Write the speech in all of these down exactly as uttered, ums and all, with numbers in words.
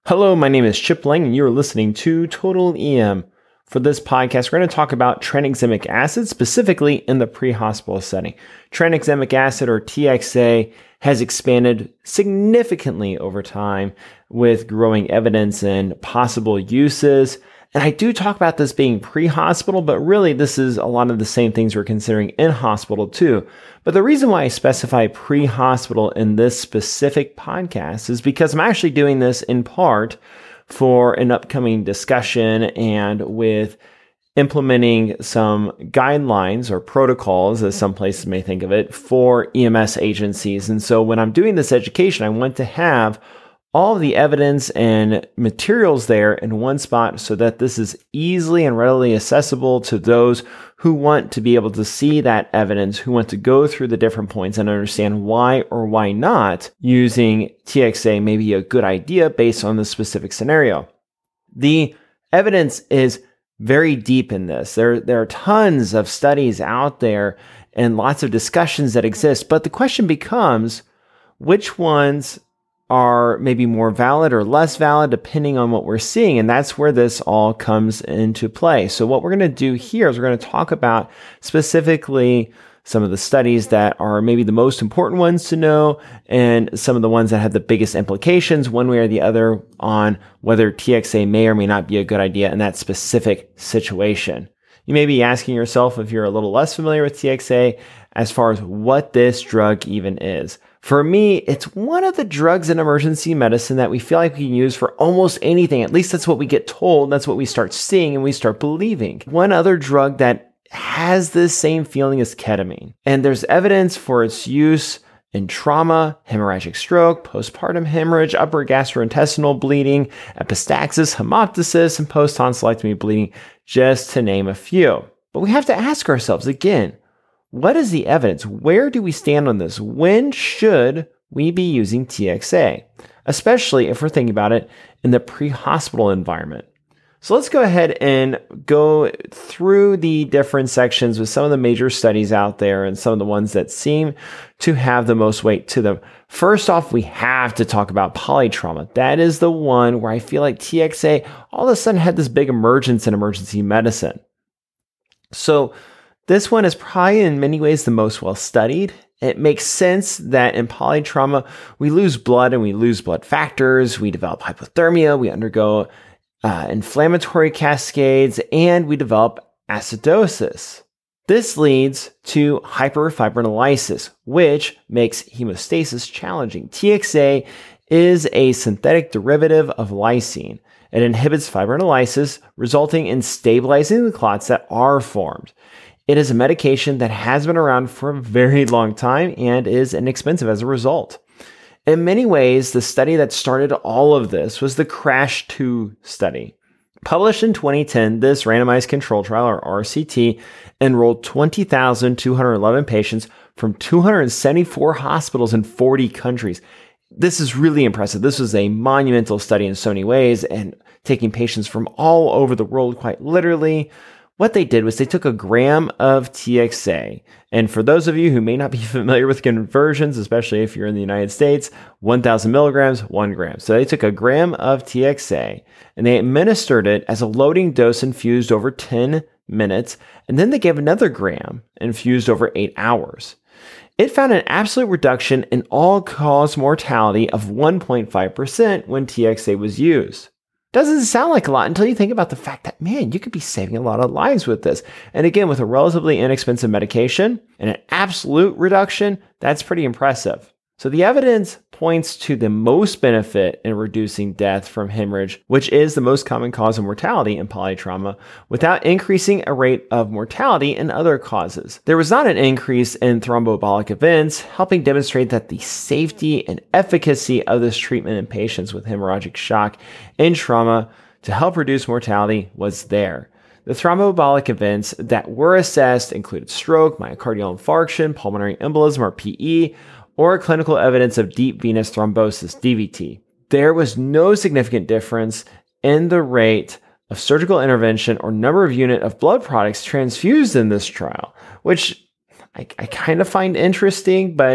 Hello, my name is Chip Lang, and you're listening to Total E M. For this podcast, we're going to talk about tranexamic acid, specifically in the pre-hospital setting. Tranexamic acid, or T X A, has expanded significantly over time with growing evidence and possible uses. And I do talk about this being pre-hospital, but really this is a lot of the same things we're considering in hospital too. But the reason why I specify pre-hospital in this specific podcast is because I'm actually doing this in part for an upcoming discussion and with implementing some guidelines or protocols, as some places may think of it, for E M S agencies. And so when I'm doing this education, I want to have all of the evidence and materials there in one spot so that this is easily and readily accessible to those who want to be able to see that evidence, who want to go through the different points and understand why or why not using T X A may be a good idea based on the specific scenario. The evidence is very deep in this. There, there are tons of studies out there and lots of discussions that exist, but the question becomes, which ones are maybe more valid or less valid depending on what we're seeing. And that's where this all comes into play. So what we're going to do here is we're going to talk about specifically some of the studies that are maybe the most important ones to know and some of the ones that have the biggest implications one way or the other on whether T X A may or may not be a good idea in that specific situation. You may be asking yourself, if you're a little less familiar with T X A, as far as what this drug even is. For me, it's one of the drugs in emergency medicine that we feel like we can use for almost anything. At least that's what we get told. That's what we start seeing and we start believing. One other drug that has this same feeling is ketamine. And there's evidence for its use in trauma, hemorrhagic stroke, postpartum hemorrhage, upper gastrointestinal bleeding, epistaxis, hemoptysis, and post-tonsillectomy bleeding, just to name a few. But we have to ask ourselves again, what is the evidence? Where do we stand on this? When should we be using T X A? Especially if we're thinking about it in the pre-hospital environment. So let's go ahead and go through the different sections with some of the major studies out there and some of the ones that seem to have the most weight to them. First off, we have to talk about polytrauma. That is the one where I feel like T X A all of a sudden had this big emergence in emergency medicine. So this one is probably in many ways the most well studied. It makes sense that in polytrauma, we lose blood and we lose blood factors. We develop hypothermia. We undergo uh, inflammatory cascades and we develop acidosis. This leads to hyperfibrinolysis, which makes hemostasis challenging. T X A is a synthetic derivative of lysine. It inhibits fibrinolysis, resulting in stabilizing the clots that are formed. It is a medication that has been around for a very long time and is inexpensive as a result. In many ways, the study that started all of this was the CRASH two study. Published in twenty ten, this randomized control trial, or R C T, enrolled twenty thousand two hundred eleven patients from two hundred seventy-four hospitals in forty countries. This is really impressive. This was a monumental study in so many ways, and taking patients from all over the world, quite literally. What they did was they took a gram of T X A. And for those of you who may not be familiar with conversions, especially if you're in the United States, one thousand milligrams, one gram. So they took a gram of T X A and they administered it as a loading dose infused over ten minutes. And then they gave another gram infused over eight hours. It found an absolute reduction in all-cause mortality of one point five percent when T X A was used. Doesn't sound like a lot until you think about the fact that, man, you could be saving a lot of lives with this. And again, with a relatively inexpensive medication and an absolute reduction, that's pretty impressive. So the evidence points to the most benefit in reducing death from hemorrhage, which is the most common cause of mortality in polytrauma, without increasing a rate of mortality in other causes. There was not an increase in thromboembolic events, helping demonstrate that the safety and efficacy of this treatment in patients with hemorrhagic shock and trauma to help reduce mortality was there. The thromboembolic events that were assessed included stroke, myocardial infarction, pulmonary embolism, or P E, or clinical evidence of deep venous thrombosis, D V T. There was no significant difference in the rate of surgical intervention or number of unit of blood products transfused in this trial, which I, I kind of find interesting, but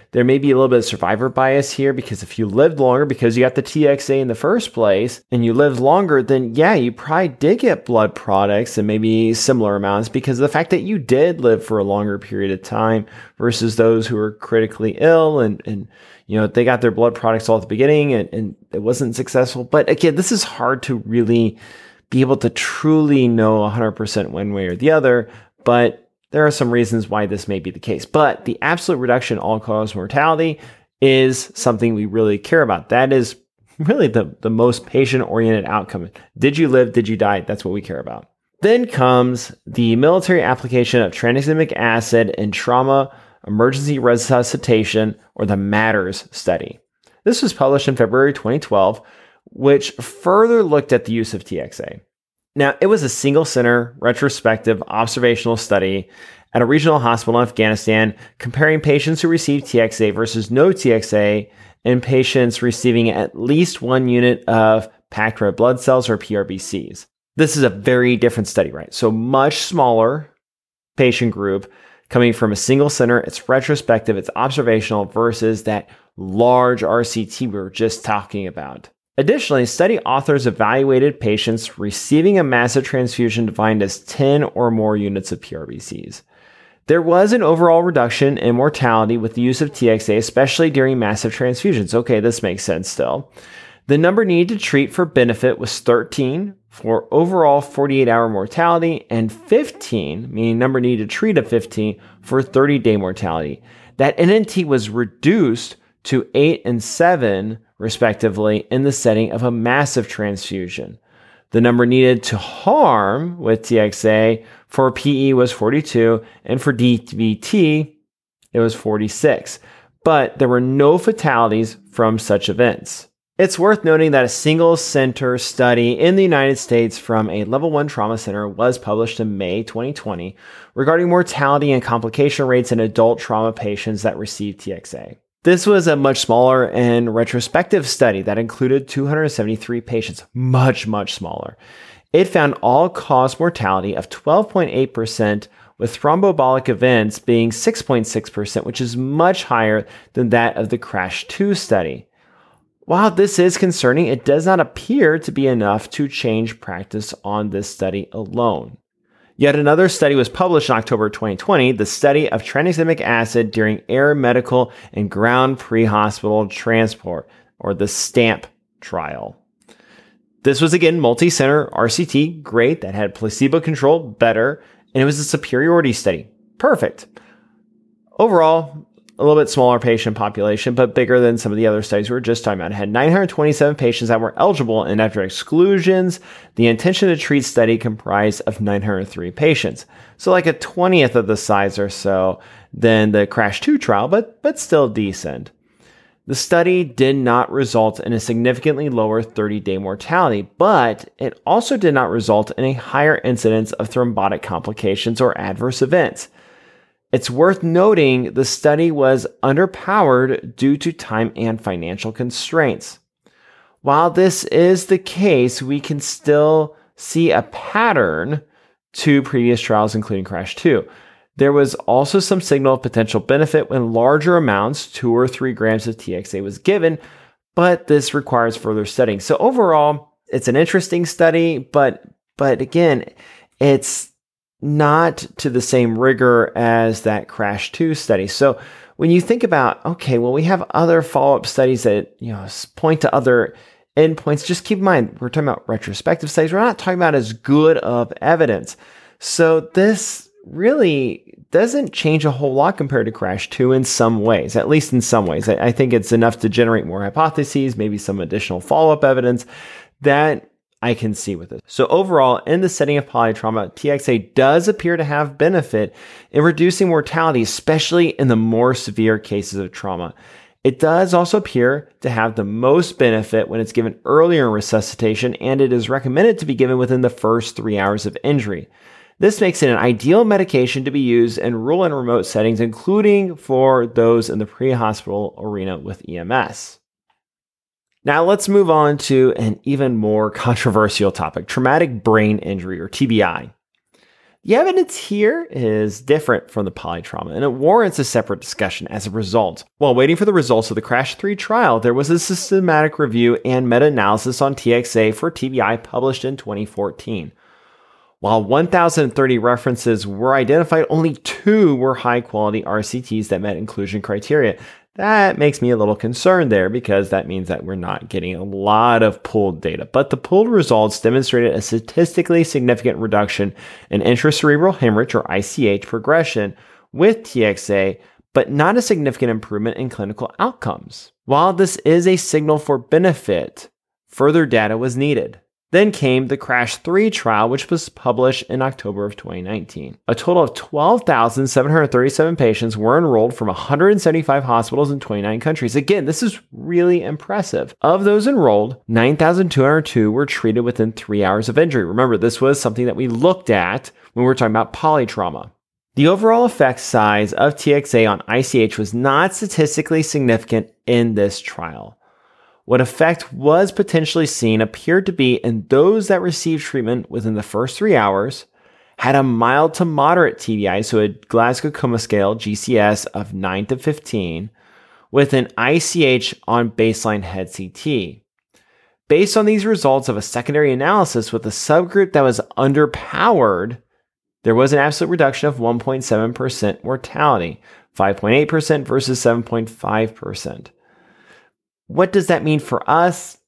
there may be a little bit of survivor bias here, because if you lived longer because you got the T X A in the first place and you lived longer, then yeah, you probably did get blood products and maybe similar amounts because of the fact that you did live for a longer period of time versus those who were critically ill and, and you know, they got their blood products all at the beginning and, and it wasn't successful. But again, this is hard to really be able to truly know one hundred percent one way or the other, but there are some reasons why this may be the case. But the absolute reduction in all-cause mortality is something we really care about. That is really the, the most patient-oriented outcome. Did you live? Did you die? That's what we care about. Then comes the military application of tranexamic acid in trauma emergency resuscitation, or the MATTERS study. This was published in February twenty twelve, which further looked at the use of T X A. Now, it was a single-center, retrospective, observational study at a regional hospital in Afghanistan comparing patients who received T X A versus no T X A and patients receiving at least one unit of packed red blood cells, or P R B Cs. This is a very different study, right? So much smaller patient group coming from a single center. It's retrospective, it's observational versus that large R C T we were just talking about. Additionally, study authors evaluated patients receiving a massive transfusion defined as ten or more units of P R B Cs. There was an overall reduction in mortality with the use of T X A, especially during massive transfusions. Okay, this makes sense still. The number needed to treat for benefit was thirteen for overall forty-eight hour mortality and fifteen, meaning number needed to treat of fifteen, for thirty day mortality. That N N T was reduced to eight and seven, respectively, in the setting of a massive transfusion. The number needed to harm with T X A for P E was forty-two, and for D V T, it was forty-six. But there were no fatalities from such events. It's worth noting that a single center study in the United States from a level one trauma center was published in May twenty twenty regarding mortality and complication rates in adult trauma patients that received T X A. This was a much smaller and retrospective study that included two hundred seventy-three patients, much, much smaller. It found all-cause mortality of twelve point eight percent, with thromboembolic events being six point six percent, which is much higher than that of the CRASH two study. While this is concerning, it does not appear to be enough to change practice on this study alone. Yet another study was published in October twenty twenty, the study of tranexamic acid during air, medical, and ground pre-hospital transport, or the STAMP trial. This was again multi-center R C T, great, that had placebo control, better, and it was a superiority study, perfect. Overall, a little bit smaller patient population, but bigger than some of the other studies we were just talking about. It had nine hundred twenty-seven patients that were eligible, and after exclusions, the intention to treat study comprised of nine hundred three patients. So like a twentieth of the size or so than the CRASH two trial, but, but still decent. The study did not result in a significantly lower thirty day mortality, but it also did not result in a higher incidence of thrombotic complications or adverse events. It's worth noting the study was underpowered due to time and financial constraints. While this is the case, we can still see a pattern to previous trials, including CRASH two. There was also some signal of potential benefit when larger amounts, two or three grams of T X A, was given, but this requires further studying. So overall, it's an interesting study, but but again, it's not to the same rigor as that CRASH two study. So when you think about, okay, well, we have other follow-up studies that, you know, point to other endpoints, just keep in mind, we're talking about retrospective studies. We're not talking about as good of evidence. So this really doesn't change a whole lot compared to CRASH two in some ways, at least in some ways. I, I think it's enough to generate more hypotheses, maybe some additional follow-up evidence that I can see with it. So overall, in the setting of polytrauma, T X A does appear to have benefit in reducing mortality, especially in the more severe cases of trauma. It does also appear to have the most benefit when it's given earlier in resuscitation, and it is recommended to be given within the first three hours of injury. This makes it an ideal medication to be used in rural and remote settings, including for those in the pre-hospital arena with E M S. Now let's move on to an even more controversial topic, traumatic brain injury, or T B I. The evidence here is different from the polytrauma, and it warrants a separate discussion as a result. While waiting for the results of the CRASH three trial, there was a systematic review and meta-analysis on T X A for T B I published in twenty fourteen. While one thousand thirty references were identified, only two were high-quality R C Ts that met inclusion criteria. That makes me a little concerned there because that means that we're not getting a lot of pooled data. But the pooled results demonstrated a statistically significant reduction in intracerebral hemorrhage or I C H progression with T X A, but not a significant improvement in clinical outcomes. While this is a signal for benefit, further data was needed. Then came the CRASH three trial, which was published in October of twenty nineteen. A total of twelve thousand seven hundred thirty-seven patients were enrolled from one hundred seventy-five hospitals in twenty-nine countries. Again, this is really impressive. Of those enrolled, nine thousand two hundred two were treated within three hours of injury. Remember, this was something that we looked at when we were talking about polytrauma. The overall effect size of T X A on I C H was not statistically significant in this trial. What effect was potentially seen appeared to be in those that received treatment within the first three hours, had a mild to moderate T B I, so a Glasgow Coma Scale, G C S, of nine to fifteen, with an I C H on baseline head C T. Based on these results of a secondary analysis with a subgroup that was underpowered, there was an absolute reduction of one point seven percent mortality, five point eight percent versus seven point five percent. What does that mean for us?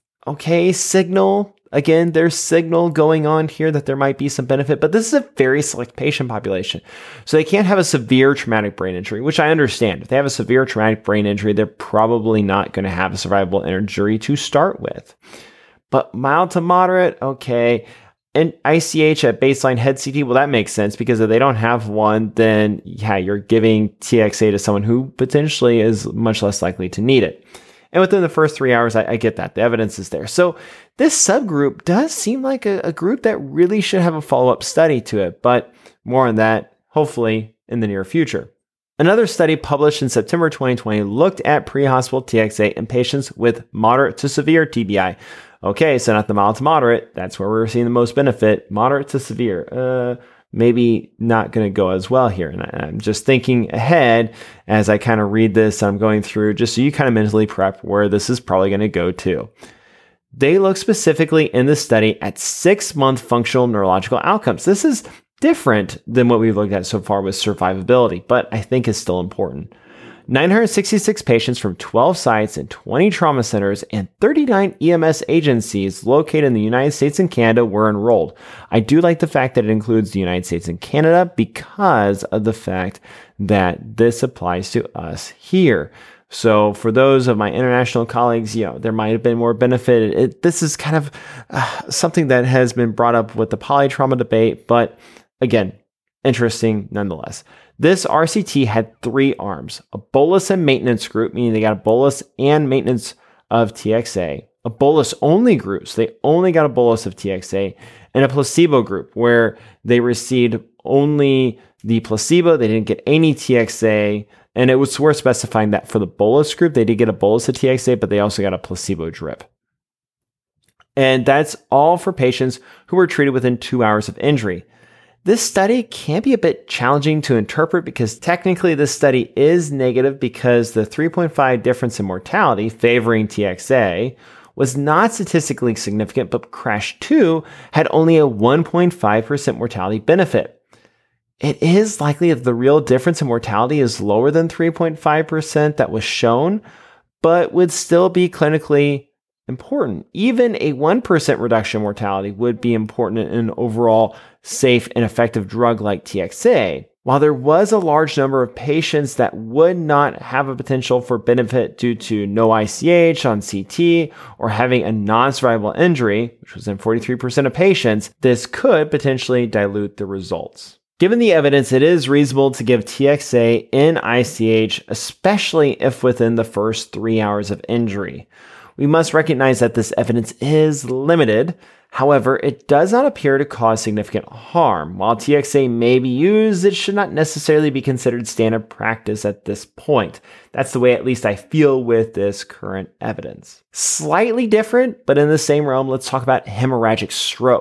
Okay, signal. Again, there's signal going on here that there might be some benefit, but this is a very select patient population. So they can't have a severe traumatic brain injury, which I understand. If they have a severe traumatic brain injury, they're probably not going to have a survivable injury to start with. But mild to moderate, okay. And I C H at baseline head C T, well, that makes sense because if they don't have one, then yeah, you're giving T X A to someone who potentially is much less likely to need it. And within the first three hours, I, I get that. The evidence is there. So this subgroup does seem like a, a group that really should have a follow-up study to it, but more on that, hopefully, in the near future. Another study published in September twenty twenty looked at pre-hospital T X A in patients with moderate to severe T B I. Okay, so not the mild to moderate. That's where we're seeing the most benefit. Moderate to severe. Uh, maybe not going to go as well here. And I'm just thinking ahead as I kind of read this, I'm going through just so you kind of mentally prep where this is probably going to go to. They look specifically in the study at six-month functional neurological outcomes. This is different than what we've looked at so far with survivability, but I think is still important. nine hundred sixty-six patients from twelve sites and twenty trauma centers and thirty-nine E M S agencies located in the United States and Canada were enrolled. I do like the fact that it includes the United States and Canada because of the fact that this applies to us here. So for those of my international colleagues, you know, there might have been more benefit. It, this is kind of uh, something that has been brought up with the polytrauma debate, but again, interesting nonetheless. This R C T had three arms, a bolus and maintenance group, meaning they got a bolus and maintenance of T X A, a bolus only group, so they only got a bolus of T X A, and a placebo group where they received only the placebo, they didn't get any T X A, and it was worth specifying that for the bolus group, they did get a bolus of T X A, but they also got a placebo drip. And that's all for patients who were treated within two hours of injury. This study can be a bit challenging to interpret because technically this study is negative because the three point five difference in mortality favoring T X A was not statistically significant, but CRASH two had only a one point five percent mortality benefit. It is likely that the real difference in mortality is lower than three point five percent that was shown, but would still be clinically important. Even a one percent reduction in mortality would be important in an overall safe and effective drug like T X A. While there was a large number of patients that would not have a potential for benefit due to no I C H on C T or having a non-survivable injury, which was in forty-three percent of patients, this could potentially dilute the results. Given the evidence, it is reasonable to give T X A in I C H, especially if within the first three hours of injury. We must recognize that this evidence is limited. However, it does not appear to cause significant harm. While T X A may be used, it should not necessarily be considered standard practice at this point. That's the way at least I feel with this current evidence. Slightly different, but in the same realm, let's talk about hemorrhagic stroke.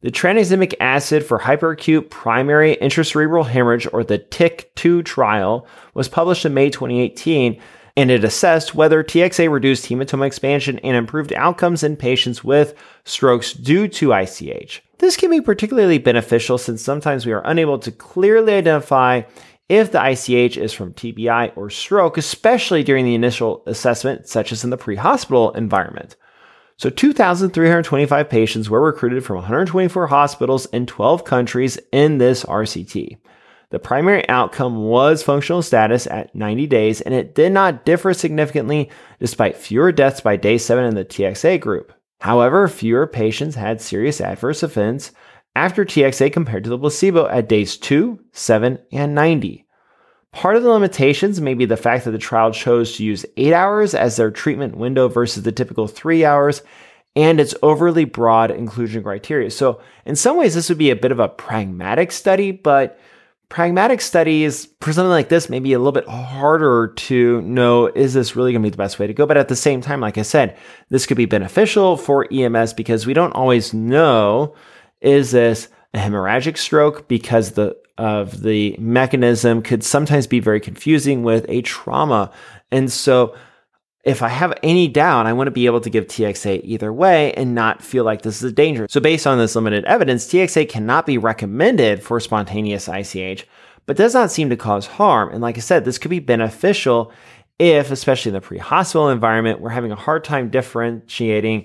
The tranexamic acid for hyperacute primary intracerebral hemorrhage, or the T I C two trial, was published in May twenty eighteen, and it assessed whether T X A reduced hematoma expansion and improved outcomes in patients with strokes due to I C H. This can be particularly beneficial since sometimes we are unable to clearly identify if the I C H is from T B I or stroke, especially during the initial assessment, such as in the pre-hospital environment. So two thousand three hundred twenty-five patients were recruited from one hundred twenty-four hospitals in twelve countries in this R C T. The primary outcome was functional status at ninety days, and it did not differ significantly despite fewer deaths by day seven in the T X A group. However, fewer patients had serious adverse events after T X A compared to the placebo at days two, seven, and ninety. Part of the limitations may be the fact that the trial chose to use eight hours as their treatment window versus the typical three hours, and its overly broad inclusion criteria. So in some ways, this would be a bit of a pragmatic study, but pragmatic studies for something like this may be a little bit harder to know, is this really going to be the best way to go? But at the same time, like I said, this could be beneficial for E M S because we don't always know, is this a hemorrhagic stroke, because the of the mechanism could sometimes be very confusing with a trauma. And so if I have any doubt, I want to be able to give T X A either way and not feel like this is a danger. So based on this limited evidence, T X A cannot be recommended for spontaneous I C H, but does not seem to cause harm. And like I said, this could be beneficial if, especially in the pre-hospital environment, we're having a hard time differentiating,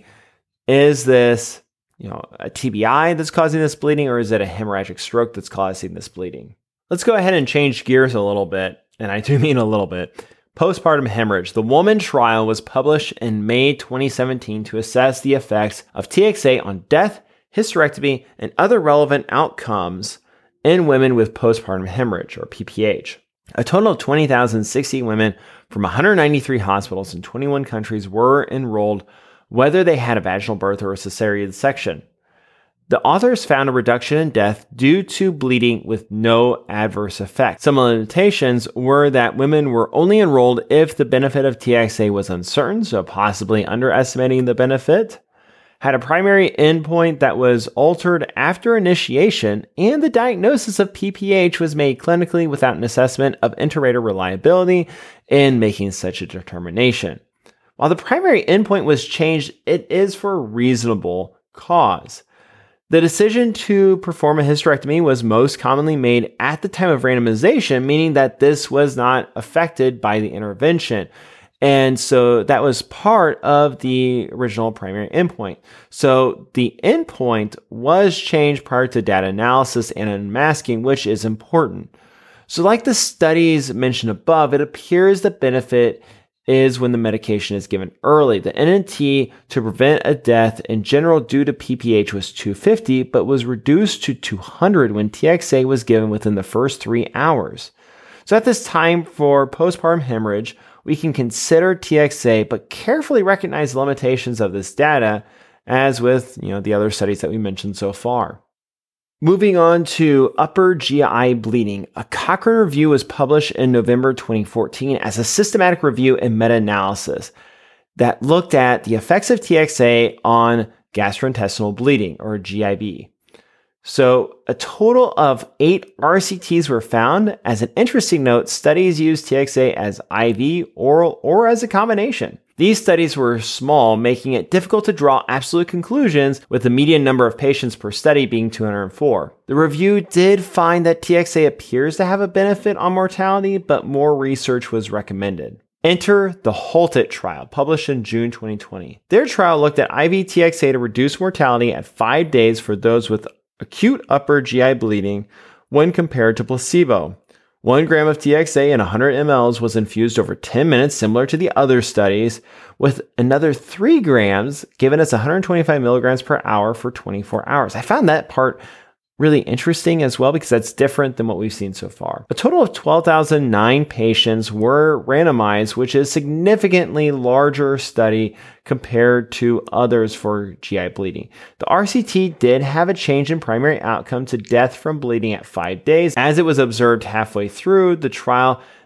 is this, you know, a T B I that's causing this bleeding, or is it a hemorrhagic stroke that's causing this bleeding? Let's go ahead and change gears a little bit, and I do mean a little bit. Postpartum hemorrhage. The Woman trial was published in May twenty seventeen to assess the effects of T X A on death, hysterectomy, and other relevant outcomes in women with postpartum hemorrhage, or P P H. A total of twenty thousand sixty women from one hundred ninety-three hospitals in twenty-one countries were enrolled, whether they had a vaginal birth or a cesarean section. The authors found a reduction in death due to bleeding with no adverse effect. Some limitations were that women were only enrolled if the benefit of T X A was uncertain, so possibly underestimating the benefit, had a primary endpoint that was altered after initiation, and the diagnosis of P P H was made clinically without an assessment of inter-rater reliability in making such a determination. While the primary endpoint was changed, it is for a reasonable cause. The decision to perform a hysterectomy was most commonly made at the time of randomization, meaning that this was not affected by the intervention. And so that was part of the original primary endpoint. So the endpoint was changed prior to data analysis and unmasking, which is important. So like the studies mentioned above, it appears the benefit is when the medication is given early. The N N T to prevent a death in general due to P P H was two fifty, but was reduced to two hundred when T X A was given within the first three hours. So at this time for postpartum hemorrhage, we can consider T X A, but carefully recognize the limitations of this data, as with, you know, the other studies that we mentioned so far. Moving on to upper G I bleeding, a Cochrane review was published in November twenty fourteen as a systematic review and meta-analysis that looked at the effects of T X A on gastrointestinal bleeding, or G I B. So a total of eight R C Ts were found. As an interesting note, studies used T X A as I V, oral, or as a combination. These studies were small, making it difficult to draw absolute conclusions, with the median number of patients per study being two hundred four. The review did find that T X A appears to have a benefit on mortality, but more research was recommended. Enter the HOLT-IT trial, published in June twenty twenty. Their trial looked at I V T X A to reduce mortality at five days for those with acute upper G I bleeding when compared to placebo. One gram of T X A in one hundred milliliters was infused over ten minutes, similar to the other studies, with another three grams given as one hundred twenty-five milligrams per hour for twenty-four hours. I found that part really interesting as well, because that's different than what we've seen so far. A total of twelve thousand nine patients were randomized, which is a significantly larger study compared to others for G I bleeding. The R C T did have a change in primary outcome to death from bleeding at five days. As it was observed halfway through the trial,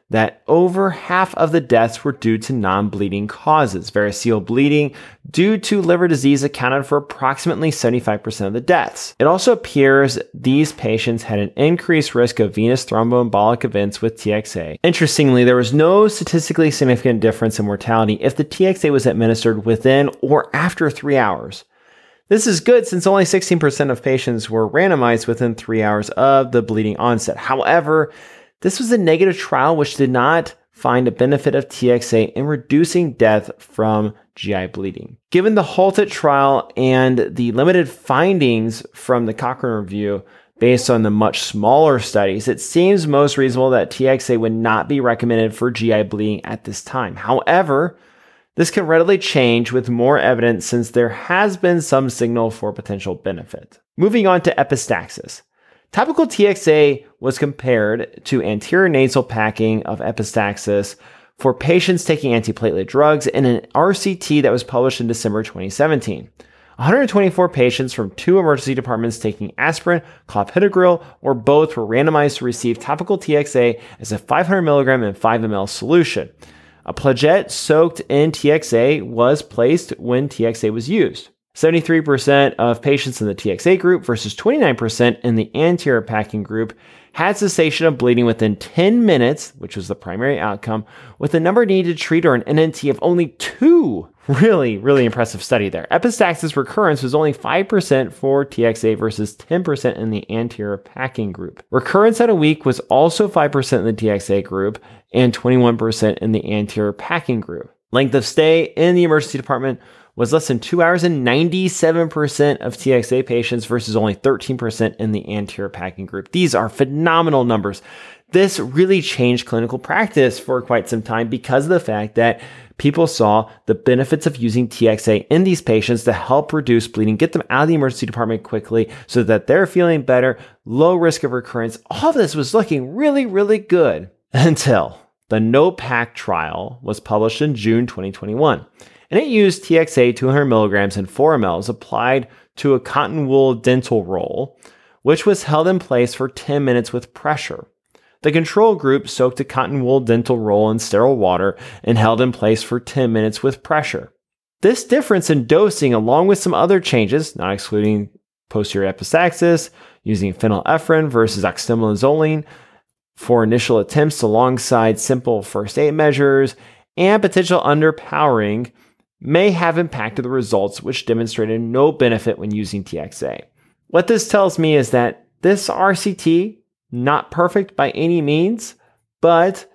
that over half of the deaths were due to non-bleeding causes. Variceal bleeding due to liver disease accounted for approximately seventy-five percent of the deaths. It also appears these patients had an increased risk of venous thromboembolic events with T X A. Interestingly, there was no statistically significant difference in mortality if the T X A was administered within or after three hours. This is good since only sixteen percent of patients were randomized within three hours of the bleeding onset. However, this was a negative trial which did not find a benefit of T X A in reducing death from G I bleeding. Given the halted trial and the limited findings from the Cochrane review based on the much smaller studies, it seems most reasonable that T X A would not be recommended for G I bleeding at this time. However, this can readily change with more evidence since there has been some signal for potential benefit. Moving on to epistaxis. Topical T X A was compared to anterior nasal packing of epistaxis for patients taking antiplatelet drugs in an R C T that was published in December twenty seventeen. one hundred twenty-four patients from two emergency departments taking aspirin, clopidogrel, or both were randomized to receive topical T X A as a five hundred milligram and five milliliter solution. A plugette soaked in T X A was placed when T X A was used. seventy-three percent of patients in the T X A group versus twenty-nine percent in the anterior packing group had cessation of bleeding within ten minutes, which was the primary outcome, with a number needed to treat or an N N T of only two. Really, really impressive study there. Epistaxis recurrence was only five percent for T X A versus ten percent in the anterior packing group. Recurrence at a week was also five percent in the T X A group and twenty-one percent in the anterior packing group. Length of stay in the emergency department was less than two hours in ninety-seven percent of T X A patients versus only thirteen percent in the anterior packing group. These are phenomenal numbers. This really changed clinical practice for quite some time because of the fact that people saw the benefits of using T X A in these patients to help reduce bleeding, get them out of the emergency department quickly so that they're feeling better, low risk of recurrence. All of this was looking really, really good until the NOPAC trial was published in June twenty twenty-one. And it used T X A two hundred milligrams and four milliliters applied to a cotton wool dental roll, which was held in place for ten minutes with pressure. The control group soaked a cotton wool dental roll in sterile water and held in place for ten minutes with pressure. This difference in dosing, along with some other changes, not excluding posterior epistaxis, using phenylephrine versus oxymetazoline for initial attempts alongside simple first aid measures, and potential underpowering, may have impacted the results, which demonstrated no benefit when using T X A. What this tells me is that this R C T, not perfect by any means, but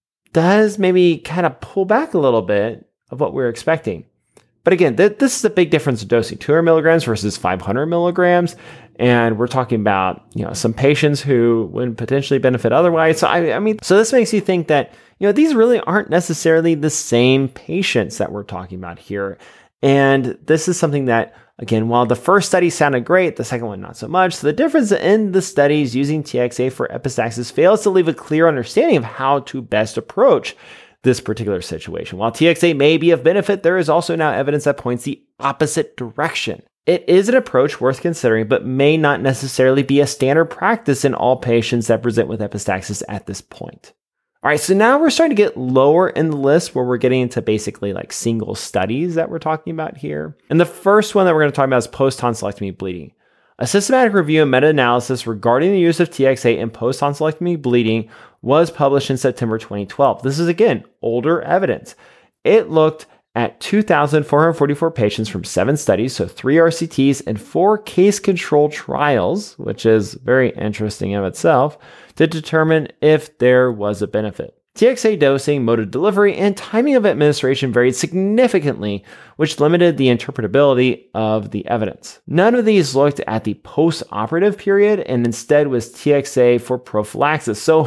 does maybe kind of pull back a little bit of what we're expecting. But again, th- this is a big difference in dosing, two hundred milligrams versus five hundred milligrams. And we're talking about, you know, some patients who would potentially benefit otherwise. So, I, I mean, so this makes you think that, you know, these really aren't necessarily the same patients that we're talking about here. And this is something that, again, while the first study sounded great, the second one not so much. So the difference in the studies using T X A for epistaxis fails to leave a clear understanding of how to best approach this particular situation. While T X A may be of benefit, there is also now evidence that points the opposite direction. It is an approach worth considering, but may not necessarily be a standard practice in all patients that present with epistaxis at this point. All right, so now we're starting to get lower in the list where we're getting into basically like single studies that we're talking about here. And the first one that we're going to talk about is post-tonsillectomy bleeding. A systematic review and meta-analysis regarding the use of T X A in post-tonsillectomy bleeding was published in September twenty twelve. This is, again, older evidence. It looked at two thousand four hundred forty-four patients from seven studies, so three R C Ts and four case-control trials, which is very interesting in itself, to determine if there was a benefit. T X A dosing, mode of delivery, and timing of administration varied significantly, which limited the interpretability of the evidence. None of these looked at the post-operative period and instead was T X A for prophylaxis. So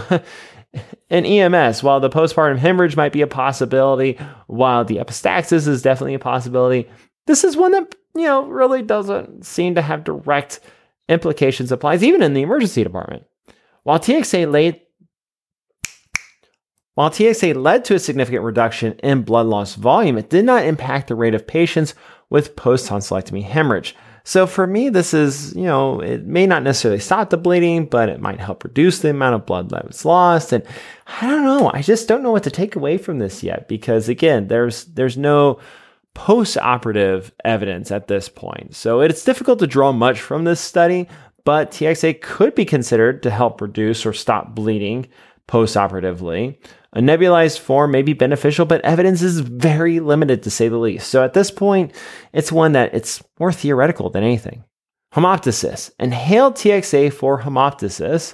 in E M S, while the postpartum hemorrhage might be a possibility, while the epistaxis is definitely a possibility, this is one that, you know, really doesn't seem to have direct implications applies even in the emergency department. While T X A laid While T X A led to a significant reduction in blood loss volume, it did not impact the rate of patients with post-tonsillectomy hemorrhage. So for me, this is, you know, it may not necessarily stop the bleeding, but it might help reduce the amount of blood that was lost. And I don't know, I just don't know what to take away from this yet, because again, there's there's no post-operative evidence at this point. So it's difficult to draw much from this study, but T X A could be considered to help reduce or stop bleeding post-operatively. A nebulized form may be beneficial, but evidence is very limited to say the least. So at this point, it's one that it's more theoretical than anything. Hemoptysis. Inhaled T X A for hemoptysis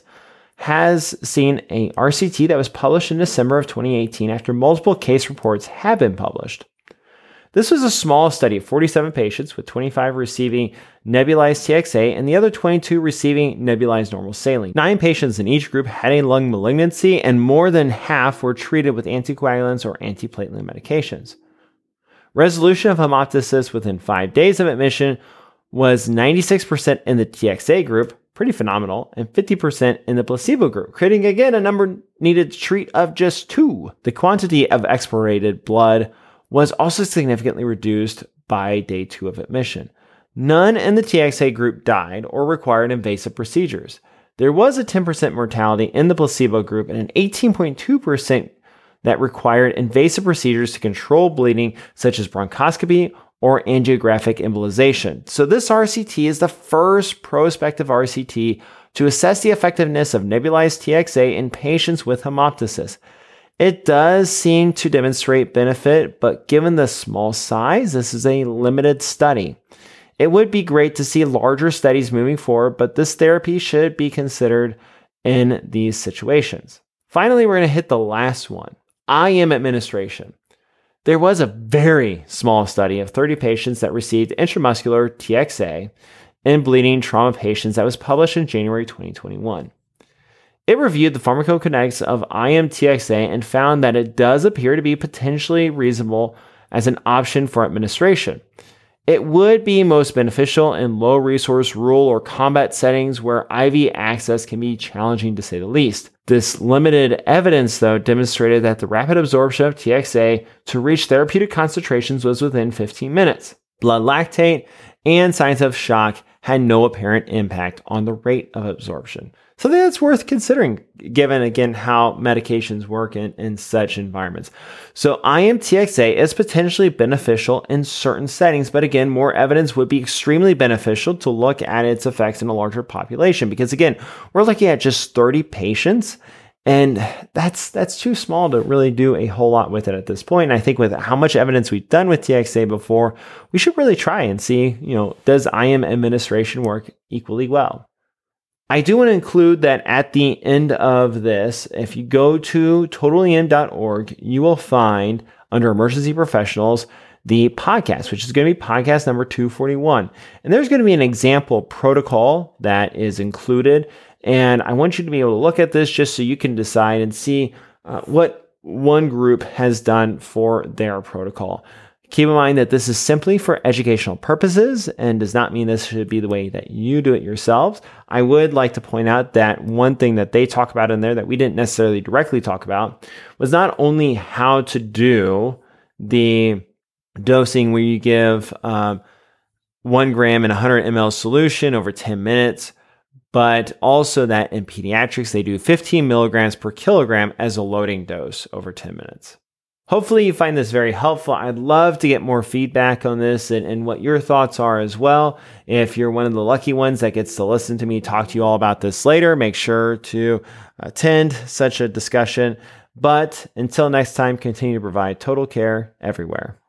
has seen a R C T that was published in December of twenty eighteen after multiple case reports have been published. This was a small study of forty-seven patients, with twenty-five receiving nebulized T X A and the other twenty-two receiving nebulized normal saline. Nine patients in each group had a lung malignancy, and more than half were treated with anticoagulants or antiplatelet medications. Resolution of hemoptysis within five days of admission was ninety-six percent in the T X A group, pretty phenomenal, and fifty percent in the placebo group, creating again a number needed to treat of just two. The quantity of explorated blood was also significantly reduced by day two of admission. None in the T X A group died or required invasive procedures. There was a ten percent mortality in the placebo group and an eighteen point two percent that required invasive procedures to control bleeding, such as bronchoscopy or angiographic embolization. So this R C T is the first prospective R C T to assess the effectiveness of nebulized T X A in patients with hemoptysis. It does seem to demonstrate benefit, but given the small size, this is a limited study. It would be great to see larger studies moving forward, but this therapy should be considered in these situations. Finally, we're going to hit the last one, I M administration. There was a very small study of thirty patients that received intramuscular T X A in bleeding trauma patients that was published in January twenty twenty-one. It reviewed the pharmacokinetics of I M T X A and found that it does appear to be potentially reasonable as an option for administration. It would be most beneficial in low-resource rural or combat settings where I V access can be challenging to say the least. This limited evidence, though, demonstrated that the rapid absorption of T X A to reach therapeutic concentrations was within fifteen minutes. Blood lactate and signs of shock had no apparent impact on the rate of absorption. So I think that's worth considering, given, again, how medications work in, in such environments. So I M T X A is potentially beneficial in certain settings, but again, more evidence would be extremely beneficial to look at its effects in a larger population, because again, we're looking at just thirty patients, and that's that's too small to really do a whole lot with it at this point. And I think with how much evidence we've done with T X A before, we should really try and see, you know, does I M administration work equally well? I do want to include that at the end of this, if you go to total E M dot org, you will find under emergency professionals the podcast, which is going to be podcast number two forty-one. And there's going to be an example protocol that is included. And I want you to be able to look at this just so you can decide and see uh, what one group has done for their protocol. Keep in mind that this is simply for educational purposes and does not mean this should be the way that you do it yourselves. I would like to point out that one thing that they talk about in there that we didn't necessarily directly talk about was not only how to do the dosing where you give um, one gram in one hundred milliliters solution over ten minutes, but also that in pediatrics, they do fifteen milligrams per kilogram as a loading dose over ten minutes. Hopefully you find this very helpful. I'd love to get more feedback on this and, and what your thoughts are as well. If you're one of the lucky ones that gets to listen to me talk to you all about this later, make sure to attend such a discussion. But until next time, continue to provide total care everywhere.